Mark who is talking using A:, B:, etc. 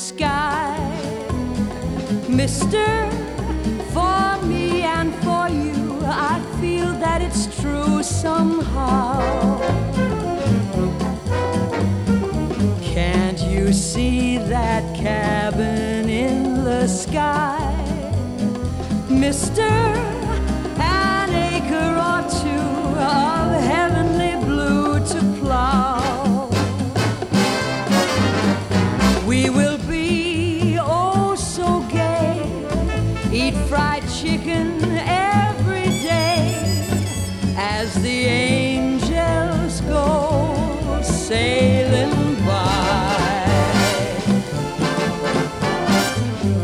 A: sky. Mister, for me and for you, I feel that it's true somehow. Can't you see that cabin in the sky? Mister, an acre or two of heavenly blue to plow. We will be oh so gay, eat fried chicken